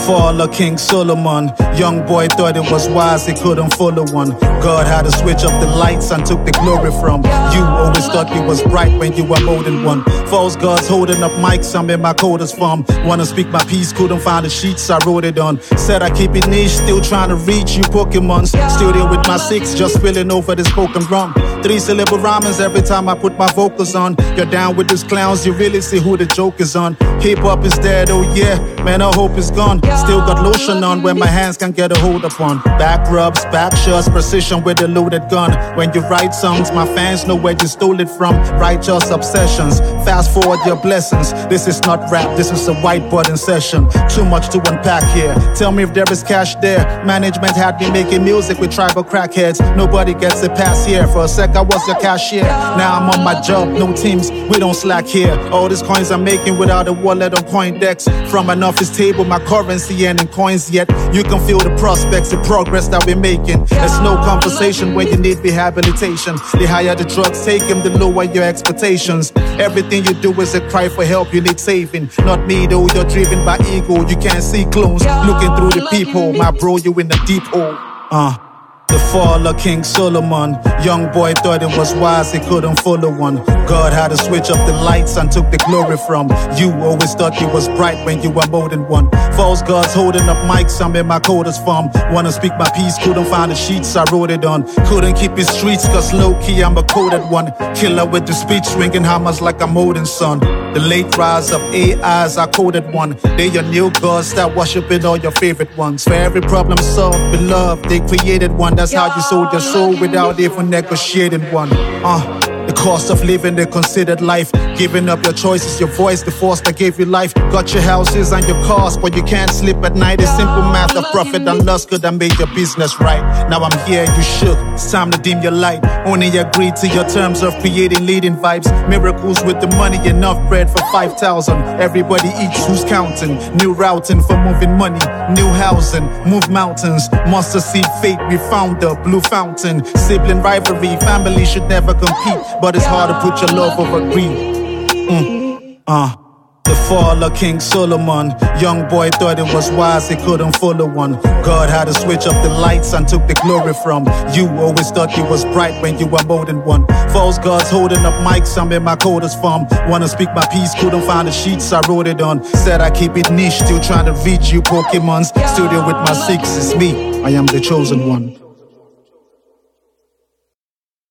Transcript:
fall of King Solomon. Young boy thought it was wise, he couldn't follow one. God had to switch up the lights and took the glory from you. Always thought you was bright when you were more than one. False gods holding up mics, I'm in my coldest form. Wanna speak my piece, couldn't find the sheets, I wrote it on. Said I keep it niche, still trying to reach you Pokemons. Still there with my six, just spilling over this broken rum. 3-syllable rhymes every time I put my vocals on. You're down with these clowns, you really see who the joke is on. Hip hop is dead, oh yeah, man, I hope it's gone. Still got lotion on when my hands can get a hold upon. Back rubs, back shots, precision with a loaded gun. When you write songs, my fans know where you stole it from. Righteous obsessions, fast forward your blessings. This is not rap, this is a whiteboarding session. Too much to unpack here. Tell me if there is cash there. Management had me making music with tribal crackheads. Nobody gets a pass here. For a sec I was your cashier. Now I'm on my job, no teams, we don't slack here. All these coins I'm making without a wallet or coin decks. From an office table, my currency and in coins yet. You can feel the prospects, the progress that we're making. There's no conversation when you need rehabilitation. The higher the drugs take them, the lower your expectations. Everything you do is a cry for help, you need saving. Not me though, you're driven by ego. You can't see clones looking through the peephole. My bro, you in the deep hole. The fall of King Solomon. Young boy thought it was wise, he couldn't follow one. God had to switch up the lights and took the glory from you. Always thought you was bright when you were more than one. False gods holding up mics, I'm in my coldest form. Wanna speak my piece, couldn't find the sheets, I wrote it on. Couldn't keep it streets, cause low-key I'm a coded one. Killer with the speech, swinging hammers like a modern son. The late rise of AIs, I coded one. They your new gods, start worshiping all your favorite ones. For every problem solved with love, they created one. That's how you sold your soul without even negotiating one. The cost of living the considered life. Giving up your choices, your voice, the force that gave you life. Got your houses and your cars, but you can't sleep at night. It's simple math of profit and loss could have made your business right. Now I'm here, you shook, it's time to dim your light. Only agreed to your terms of creating leading vibes. Miracles with the money, enough bread for 5,000. Everybody eats, who's counting? New routing for moving money, new housing, move mountains. Mustard seed fate, we found the blue fountain. Sibling rivalry, family should never compete. But it's hard to put your love over greed. The fall of King Solomon. Young boy thought it was wise, he couldn't follow one. God had to switch up the lights and took the glory from you. Always thought you was bright when you were more than one. False gods holding up mics, I'm in my coldest form. Wanna speak my piece, couldn't find the sheets, I wrote it on. Said I keep it niche, still trying to reach you Pokemons. Studio with my six, it's me, I am the chosen one.